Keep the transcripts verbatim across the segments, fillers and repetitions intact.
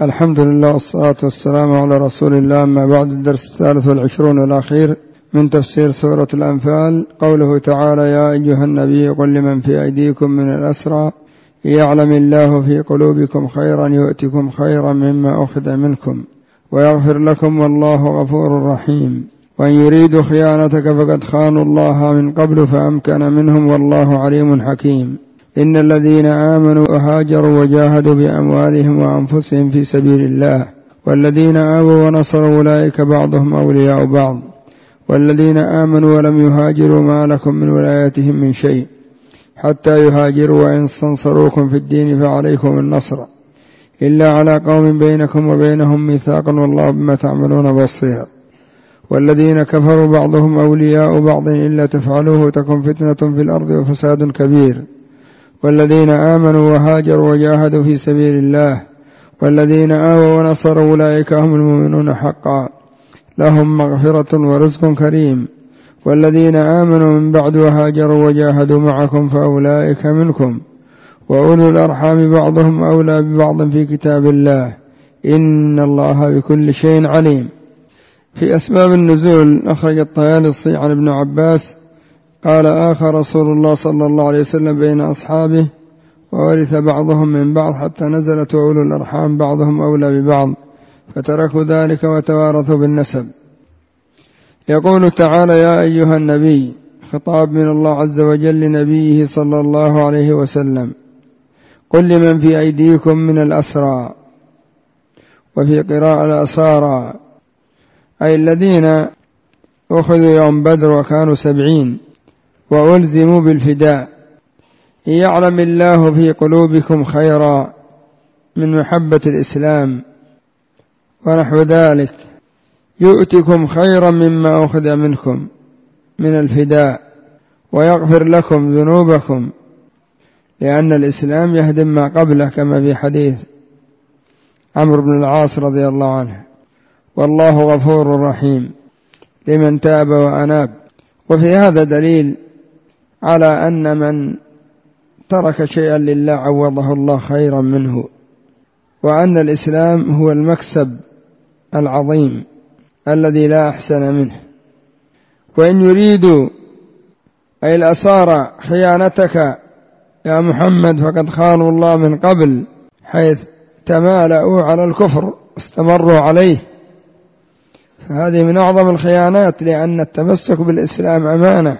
الحمد لله والصلاة والسلام على رسول الله. أما بعد، الدرس الثالث والعشرون والأخير من تفسير سورة الأنفال. قوله تعالى: يا أيها النبي قل لمن في أيديكم من الأسرى يعلم الله في قلوبكم خيرا يؤتكم خيرا مما أخذ منكم ويغفر لكم والله غفور رحيم. وإن يريدوا خيانتك فقد خانوا الله من قبل فأمكن منهم والله عليم حكيم. إن الذين آمنوا وهاجروا وجاهدوا بأموالهم وأنفسهم في سبيل الله والذين آووا ونصروا أولئك بعضهم أولياء بعض والذين آمنوا ولم يهاجروا ما لكم من ولايتهم من شيء حتى يهاجروا، وإن استنصروكم في الدين فعليكم النصر إلا على قوم بينكم وبينهم ميثاق والله بما تعملون بصير. والذين كفروا بعضهم أولياء بعض إلا تفعلوه تكن فتنة في الأرض وفساد كبير. والذين آمنوا وهاجروا وجاهدوا في سبيل الله والذين آووا ونصروا أولئك هم المؤمنون حقا لهم مغفرة ورزق كريم. والذين آمنوا من بعد وهاجروا وجاهدوا معكم فأولئك منكم وأولو الأرحام بعضهم أولى ببعض في كتاب الله إن الله بكل شيء عليم. في أسباب النزول أخرج الطيالسي عن ابن عباس قال: آخى رسول الله صلى الله عليه وسلم بين أصحابه وورث بعضهم من بعض حتى نزلت أولو الأرحام بعضهم أولى ببعض فتركوا ذلك وتوارثوا بالنسب. يقول تعالى: يا أيها النبي، خطاب من الله عز وجل لنبيه صلى الله عليه وسلم: قل لمن في أيديكم من الأسرى، وفي قراءة الأسارى، أي الذين أخذوا يوم بدر وكانوا سبعين وألزموا بالفداء. يعلم الله في قلوبكم خيرا من محبة الإسلام ونحو ذلك يؤتكم خيرا مما أخذ منكم من الفداء ويغفر لكم ذنوبكم، لأن الإسلام يهدم ما قبله كما في حديث عمرو بن العاص رضي الله عنه. والله غفور رحيم لمن تاب وأناب. وفي هذا دليل على أن من ترك شيئا لله عوضه الله خيرا منه، وأن الإسلام هو المكسب العظيم الذي لا أحسن منه. وإن يريدوا أي الأسارى خيانتك يا محمد فقد خانوا الله من قبل، حيث تمالأوا على الكفر واستمروا عليه، فهذه من أعظم الخيانات، لأن التمسك بالإسلام أمانة.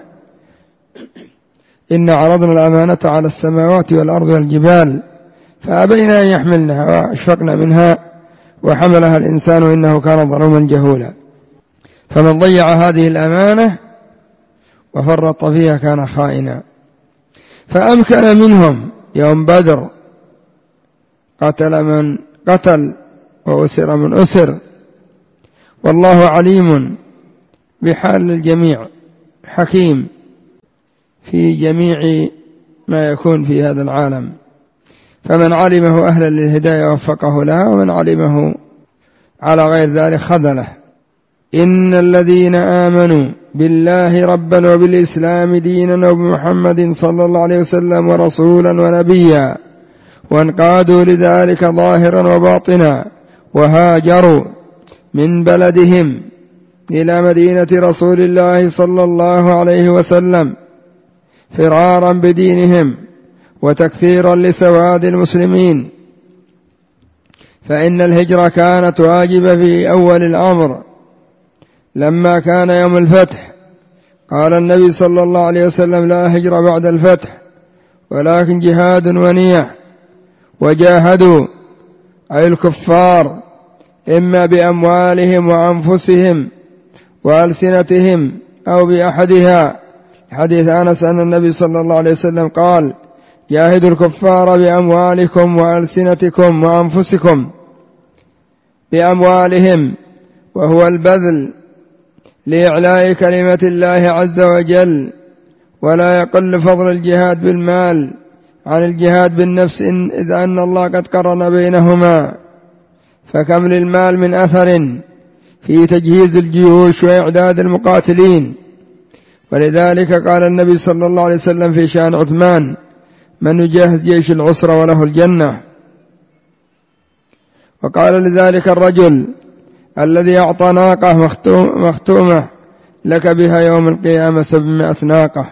إن عرضنا الأمانة على السماوات والأرض والجبال فأبين أن يحملنها وأشفقن منها وحملها الإنسان إنه كان ظلوما جهولا. فمن ضيع هذه الأمانة وفرط فيها كان خائنا. فأمكن منهم يوم بدر قتل من قتل وأسر من أسر، والله عليم بحال الجميع حكيم في جميع ما يكون في هذا العالم. فمن علمه أهلا للهداية وفقه لها، ومن علمه على غير ذلك خذله. إن الذين آمنوا بالله ربا وبالإسلام دينا وبمحمد صلى الله عليه وسلم ورسولا ونبيا وانقادوا لذلك ظاهرا وباطنا وهاجروا من بلدهم إلى مدينة رسول الله صلى الله عليه وسلم فرارا بدينهم وتكثيرا لسواد المسلمين، فإن الهجرة كانت واجبة في أول الأمر لما كان يوم الفتح. قال النبي صلى الله عليه وسلم: لا هجرة بعد الفتح ولكن جهاد ونية. وجاهدوا أي الكفار إما بأموالهم وأنفسهم وألسنتهم أو بأحدها. حديث أنس أن النبي صلى الله عليه وسلم قال: جاهدوا الكفار بأموالكم وألسنتكم وأنفسكم. بأموالهم وهو البذل لإعلاء كلمة الله عز وجل، ولا يقل فضل الجهاد بالمال عن الجهاد بالنفس إذ أن الله قد قرن بينهما، فكم للمال من أثر في تجهيز الجيوش وإعداد المقاتلين. ولذلك قال النبي صلى الله عليه وسلم في شأن عثمان: من يجهز جيش العسرة وله الجنة. وقال لذلك الرجل الذي أعطى ناقة مختومة لك بها يوم القيامة سبعمائة ناقة.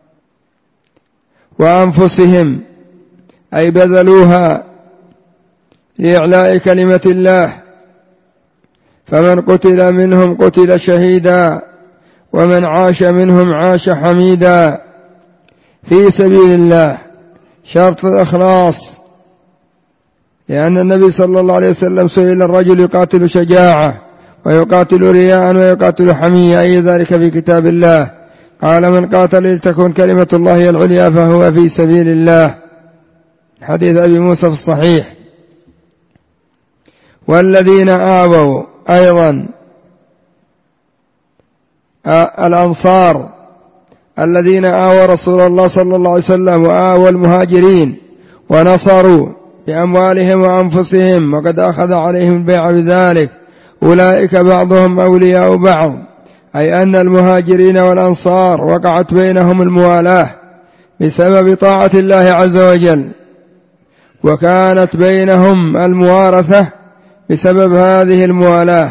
وأنفسهم أي بذلوها لإعلاء كلمة الله، فمن قتل منهم قتل شهيدا، ومن عاش منهم عاش حميدا في سبيل الله. شرط الإخلاص، لأن النبي صلى الله عليه وسلم سئل الرجل يقاتل شجاعة ويقاتل رياء ويقاتل حمية أي ذلك في كتاب الله؟ قال من قاتل لتكون كلمة الله هي العليا فهو في سبيل الله. حديث أبي موسى في الصحيح. والذين آووا أيضا الأنصار الذين آووا رسول الله صلى الله عليه وسلم وآووا المهاجرين ونصروا بأموالهم وأنفسهم وقد أخذ عليهم البيع بذلك، أولئك بعضهم أولياء بعض، أي أن المهاجرين والأنصار وقعت بينهم الموالاة بسبب طاعة الله عز وجل، وكانت بينهم الموارثة بسبب هذه الموالاة.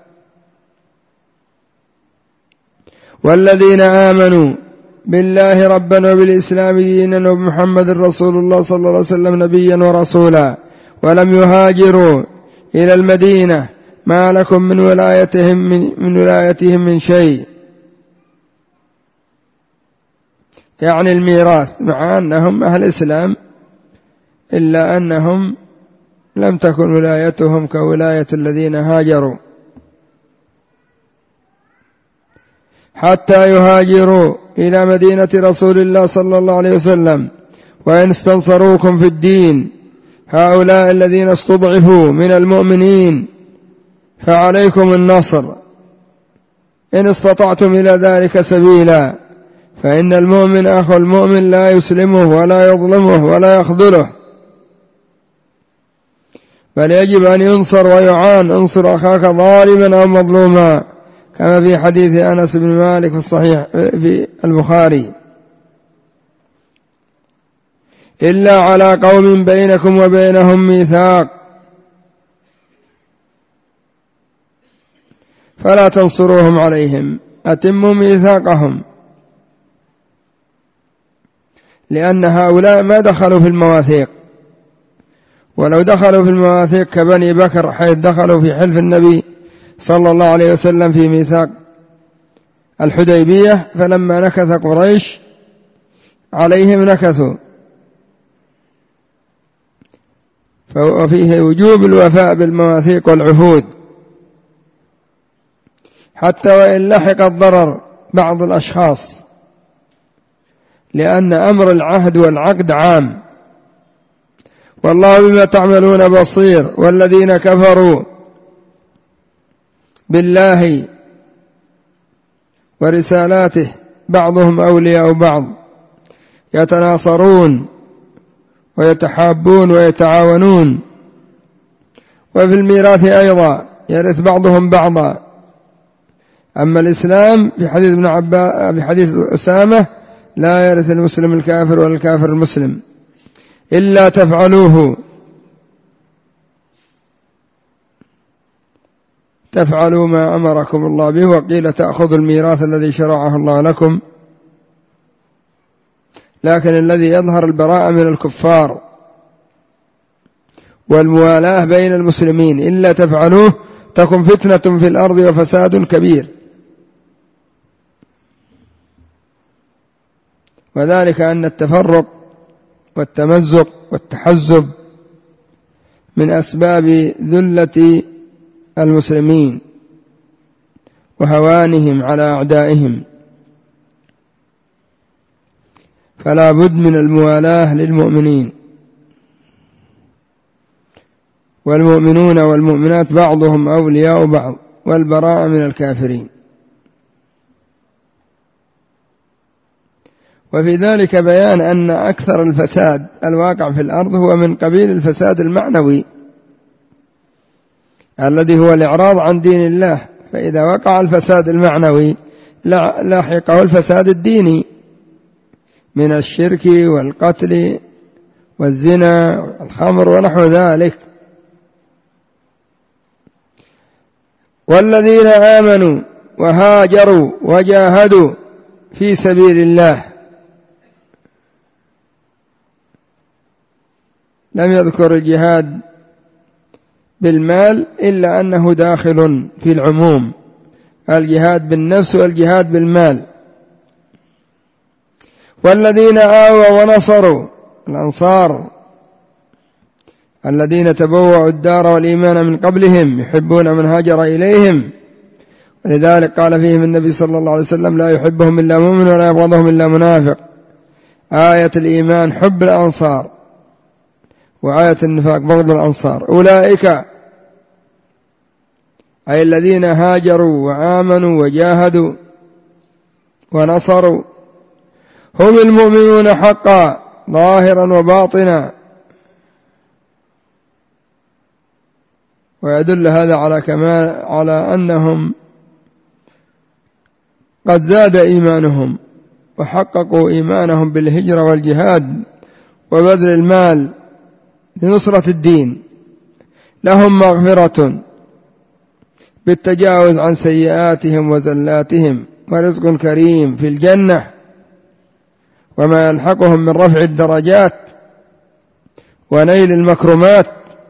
والذين آمنوا بالله ربا وبالإسلام دينا وبمحمد رسول الله صلى الله عليه وسلم نبيا ورسولا ولم يهاجروا إلى المدينة ما لكم من ولايتهم من, من ولايتهم من شيء، يعني الميراث، مع أنهم أهل الإسلام إلا أنهم لم تكن ولايتهم كولاية الذين هاجروا حتى يهاجروا إلى مدينة رسول الله صلى الله عليه وسلم. وإن استنصروكم في الدين هؤلاء الذين استضعفوا من المؤمنين فعليكم النصر إن استطعتم إلى ذلك سبيلا، فإن المؤمن أخو المؤمن لا يسلمه ولا يظلمه ولا يخذله، بل يجب أن ينصر ويعان. انصر أخاك ظالما أو مظلوما، كما في حديث أنس بن مالك في الصحيح في البخاري. إلا على قوم بينكم وبينهم ميثاق فلا تنصروهم عليهم، أتموا ميثاقهم، لأن هؤلاء ما دخلوا في المواثيق، ولو دخلوا في المواثيق كبني بكر حيث دخلوا في حلف النبي صلى الله عليه وسلم في ميثاق الحديبية، فلما نكث قريش عليهم نكثوا، ففيه وجوب الوفاء بالمواثيق والعهود حتى وإن لحق الضرر بعض الأشخاص، لأن أمر العهد والعقد عام، والله بما تعملون بصير. والذين كفروا بالله ورسالاته بعضهم أولياء بعض يتناصرون ويتحابون ويتعاونون. وفي الميراث أيضا يرث بعضهم بعضا. أما الإسلام في حديث ابن عباس في حديث أسامة لا يرث المسلم الكافر ولا الكافر المسلم إلا تفعلوه تفعلوا ما أمركم الله به. وقيل تأخذوا الميراث الذي شرعه الله لكم، لكن الذي يظهر البراءة من الكفار والموالاة بين المسلمين. إلا تفعلوه تكن فتنة في الأرض وفساد كبير. وذلك أن التفرق والتمزق والتحزب من أسباب ذلة المسلمين وهوانهم على أعدائهم، فلا بد من الموالاة للمؤمنين. والمؤمنون والمؤمنات بعضهم أولياء بعض، والبراءة من الكافرين. وفي ذلك بيان أن أكثر الفساد الواقع في الأرض هو من قبيل الفساد المعنوي الذي هو الإعراض عن دين الله. فإذا وقع الفساد المعنوي لاحقه الفساد الديني من الشرك والقتل والزنا والخمر ونحو ذلك. والذين آمنوا وهاجروا وجاهدوا في سبيل الله. لم يذكر الجهاد بالمال إلا أنه داخل في العموم، الجهاد بالنفس والجهاد بالمال. والذين آووا ونصروا، الأنصار الذين تبوأوا الدار والإيمان من قبلهم يحبون من هاجر إليهم، ولذلك قال فيهم النبي صلى الله عليه وسلم لا يحبهم إلا مؤمن ولا يبغضهم إلا منافق. آية الإيمان حب الأنصار، وآية النفاق بغض الأنصار. أولئك أي الذين هاجروا وآمنوا وجاهدوا ونصروا هم المؤمنون حقا ظاهرا وباطنا. ويدل هذا على كمال على أنهم قد زاد إيمانهم وحققوا إيمانهم بالهجرة والجهاد وبذل المال لنصرة الدين. لهم مغفرة بالتجاوز عن سيئاتهم وزلاتهم ورزق كريم في الجنة وما يلحقهم من رفع الدرجات ونيل المكرمات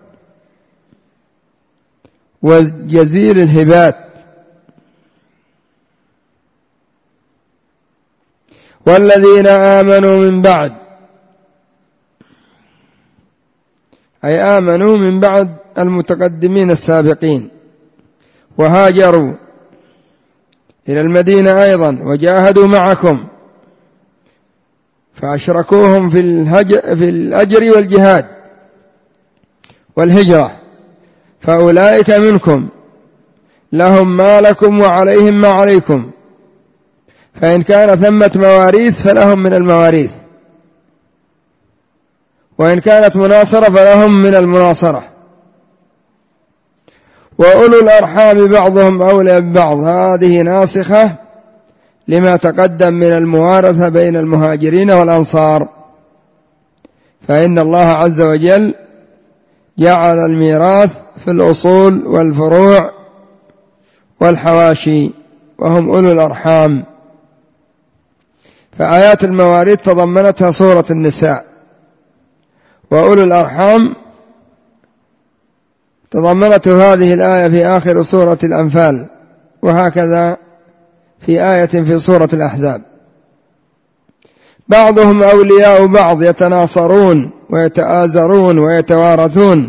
وجزيل الهبات. والذين آمنوا من بعد أي آمنوا من بعد المتقدمين السابقين، وهاجروا إلى المدينة أيضا وجاهدوا معكم فأشركوهم في, في الأجر والجهاد والهجرة، فأولئك منكم لهم ما لكم وعليهم ما عليكم، فإن كان ثمة مواريث فلهم من المواريث، وإن كانت مناصرة فلهم من المناصرة. وأولو الأرحام بعضهم أولى ببعض، هذه ناسخة لما تقدم من الموارثة بين المهاجرين والأنصار، فإن الله عز وجل جعل الميراث في الأصول والفروع والحواشي وهم أولو الأرحام. فآيات المواريث تضمنتها سورة النساء، وأولو الأرحام تضمنته هذه الآية في آخر سورة الأنفال، وهكذا في آية في سورة الأحزاب. بعضهم أولياء بعض يتناصرون ويتآزرون ويتوارثون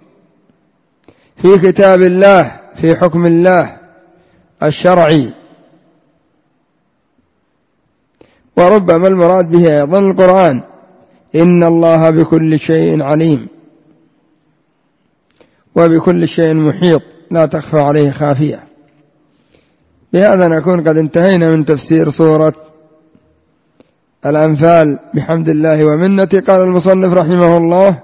في كتاب الله في حكم الله الشرعي، وربما المراد به أيضا القرآن إن الله بكل شيء عليم وبكل شيء محيط لا تخفى عليه خافية. بهذا نكون قد انتهينا من تفسير سورة الأنفال بحمد الله ومنته. قال المصنف رحمه الله: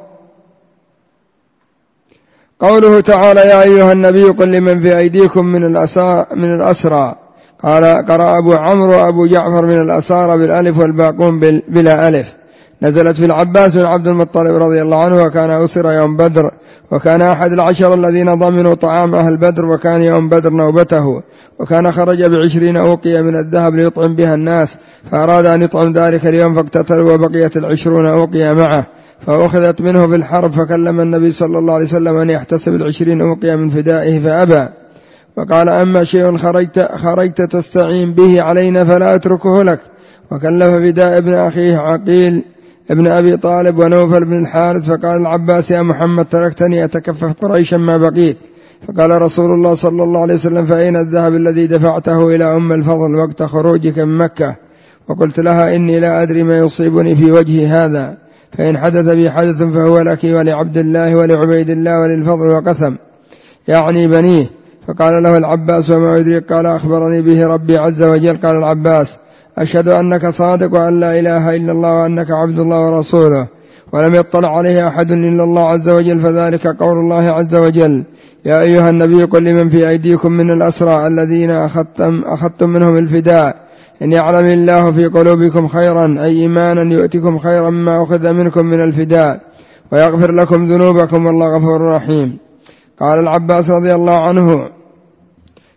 قوله تعالى يا أيها النبي قل لمن في أيديكم من من الأسرى. قال قرأ أبو عمرو وأبو جعفر من الأسارى بالألف والباقون بلا ألف. نزلت في العباس بن عبد المطلب رضي الله عنه، وكان أسر يوم بدر، وكان أحد العشر الذين ضمنوا طعام أهل بدر، وكان يوم بدر نوبته، وكان خرج بعشرين أوقية من الذهب ليطعم بها الناس، فأراد أن يطعم ذلك اليوم فاقتتلوا، وبقيت العشرون أوقية معه، فأخذت منه في الحرب، فكلم النبي صلى الله عليه وسلم أن يحتسب العشرين أوقية من فدائه فأبى، وقال أما شيء خرجت, خرجت تستعين به علينا فلا أتركه لك. وكلف فداء ابن أخيه عقيل ابن أبي طالب ونوفل بن الحارث، فقال العباس يا محمد تركتني أتكفف قريشا ما بقيت. فقال رسول الله صلى الله عليه وسلم فأين الذهب الذي دفعته إلى أم الفضل وقت خروجك من مكة؟ وقلت لها إني لا أدري ما يصيبني في وجه هذا، فإن حدث بي حدث فهو لك ولعبد الله ولعبيد الله وللفضل وقسم يعني بنيه. فقال له العباس وما يدريك؟ قال أخبرني به ربي عز وجل. قال العباس أشهد أنك صادق وأن لا إله إلا الله وأنك عبد الله ورسوله، ولم يطلع عليه أحد إلا الله عز وجل، فذلك قول الله عز وجل يا أيها النبي قل لمن في أيديكم من الأسرى الذين أخذتم, أخذتم منهم الفداء إن يعلم الله في قلوبكم خيرا أي إيمانا يؤتكم خيرا مما أخذ منكم من الفداء ويغفر لكم ذنوبكم والله غفور رحيم. قال العباس رضي الله عنه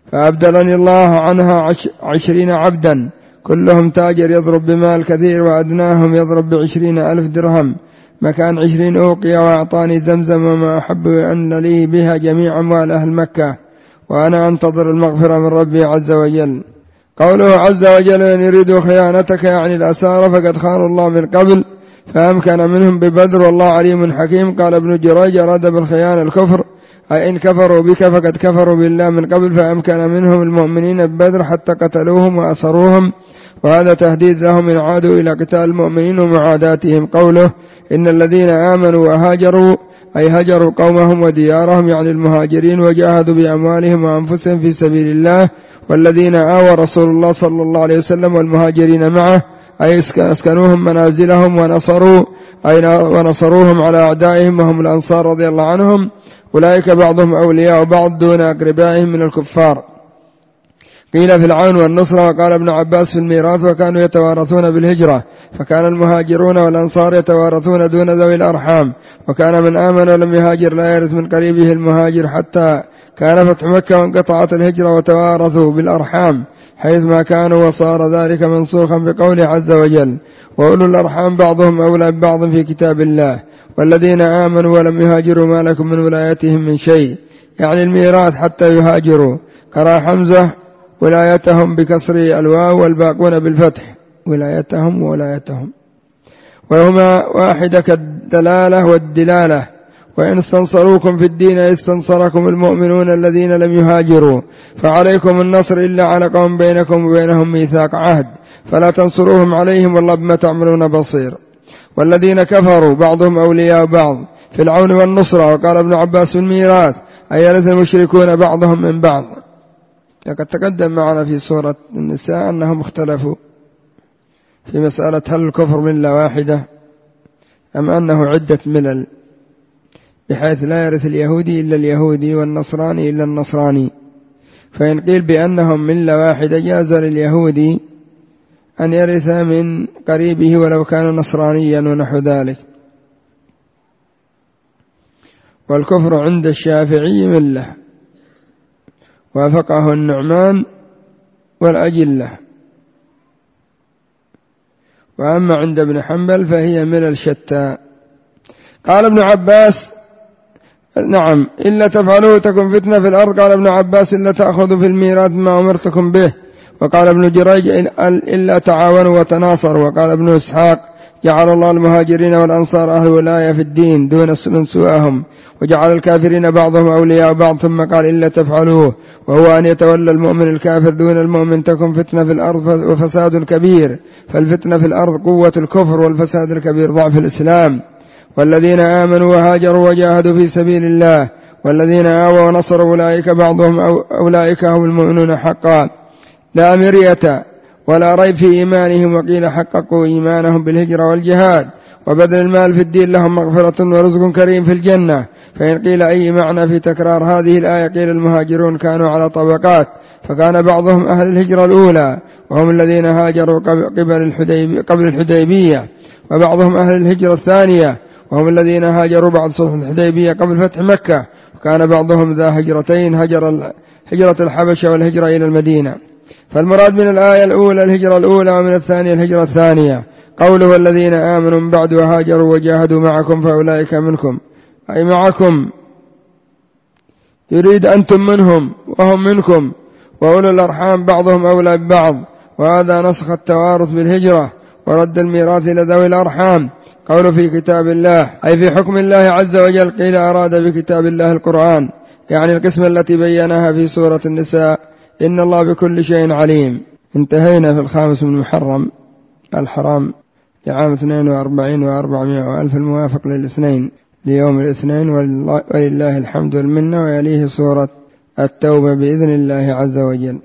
فأبدلني الله عنها عشرين عبدا كلهم تاجر يضرب بمال كثير، وأدناهم يضرب بعشرين ألف درهم مكان عشرين أوقية، وأعطاني زمزم وما أحب أن لي بها جميع أموال أهل مكة، وأنا أنتظر المغفرة من ربي عز وجل. قوله عز وجل إن يريدوا خيانتك يعني الأسارة فقد خانوا الله من قبل فأمكن منهم ببدر والله عليم حكيم. قال ابن جريج أراد بالخيانة الكفر، أي إن كفروا بك فقد كفروا بالله من قبل فأمكن منهم المؤمنين ببدر حتى قتلوهم وأسروهم، وهذا تهديد لهم إن عادوا إلى قتال المؤمنين ومعاداتهم. قوله إن الذين آمنوا وهاجروا أي هجروا قومهم وديارهم يعني المهاجرين وجاهدوا بأموالهم وأنفسهم في سبيل الله، والذين آوى رسول الله صلى الله عليه وسلم والمهاجرين معه أي اسكنوهم منازلهم ونصروا أي ونصروهم على أعدائهم وهم الأنصار رضي الله عنهم، أولئك بعضهم أولياء بعض دون أقربائهم من الكفار. قيل في العون والنصرة. وقال ابن عباس في الميراث وكانوا يتوارثون بالهجرة، فكان المهاجرون والأنصار يتوارثون دون ذوي الأرحام، وكان من آمن ولم يهاجر لا يرث من قريبه المهاجر حتى كان فتح مكة وانقطعت الهجرة وتوارثوا بالأرحام حيث ما كانوا، وصار ذلك منسوخا بقوله عز وجل وأولو الأرحام بعضهم أولى ببعض في كتاب الله، والذين آمنوا ولم يهاجروا ما لكم من ولايتهم من شيء، يعني الميراث حتى يهاجروا. قرأ حمزة ولايتهم بكسر الواو والباقون بالفتح ولايتهم وولايتهم، وهما واحدة كالدلالة والدلالة. وإن استنصروكم في الدين استنصركم المؤمنون الذين لم يهاجروا، فعليكم النصر إلا على قوم بينكم وبينهم ميثاق عهد فلا تنصروهم عليهم والله بما تعملون بصير. والذين كفروا بعضهم أولياء بعض في العون والنصرة. وقال ابن عباس في الميراث أي يرث المشركون بعضهم من بعض. لقد تقدم معنا في سورة النساء أنهم اختلفوا في مسألة هل الكفر ملة واحدة أم أنه عدة ملل، بحيث لا يرث اليهودي إلا اليهودي والنصراني إلا النصراني. فإن قيل بأنهم ملة واحدة جاز لليهودي أن يرث من قريبه ولو كان نصرانيا ونحو ذلك. والكفر عند الشافعي ملة، وافقه النعمان والأجلة، وأما عند ابن حنبل فهي ملل شتى. قال ابن عباس نعم إلا تفعلوه تكن فتنة في الأرض. قال ابن عباس إلا تأخذوا في الميراث ما أمرتكم به. وقال ابن جريج إلا تعاونوا وتناصروا. وقال ابن إسحاق جعل الله المهاجرين والأنصار أهل ولاية في الدين دون من سواهم، وجعل الكافرين بعضهم أولياء بعض، ثم قال إلا تفعلوه وهو أن يتولى المؤمن الكافر دون المؤمن تكن فتنة في الأرض وفساد كبير. فالفتنة في الأرض قوة الكفر، والفساد الكبير ضعف الإسلام. والذين آمنوا وهاجروا وجاهدوا في سبيل الله والذين آووا ونصروا أولئك بعضهم أولئك هم المؤمنون حقا لا مرية ولا ريب في إيمانهم. وقيل حققوا إيمانهم بالهجرة والجهاد وبذل المال في الدين لهم مغفرة ورزق كريم في الجنة. فإن قيل أي معنى في تكرار هذه الآية قيل المهاجرون كانوا على طبقات، فكان بعضهم أهل الهجرة الأولى وهم الذين هاجروا قبل الحديبية، وبعضهم أهل الهجرة الثانية وهم الذين هاجروا بعد صلح الحديبية قبل فتح مكة، وكان بعضهم ذا هجرتين هجر هجرة الحبشة والهجرة إلى المدينة. فالمراد من الآية الأولى الهجرة الأولى، ومن الثانية الهجرة الثانية. قوله والذين آمنوا من بعد وهاجروا وجاهدوا معكم فأولئك منكم أي معكم، يريد أنتم منهم وهم منكم، وأولو الأرحام بعضهم أولى ببعض. وهذا نسخ التوارث بالهجرة ورد الميراث إلى ذوي الأرحام. قوله في كتاب الله أي في حكم الله عز وجل. قيل أراد بكتاب الله القرآن، يعني القسمة التي بيناها في سورة النساء إن الله بكل شيء عليم. انتهينا في الخامس من محرم الحرام لعام اثنين وأربعين وأربعمائة وألف الموافق للاثنين ليوم الاثنين، ولله الحمد والمنة، ويليه سورة التوبة بإذن الله عز وجل.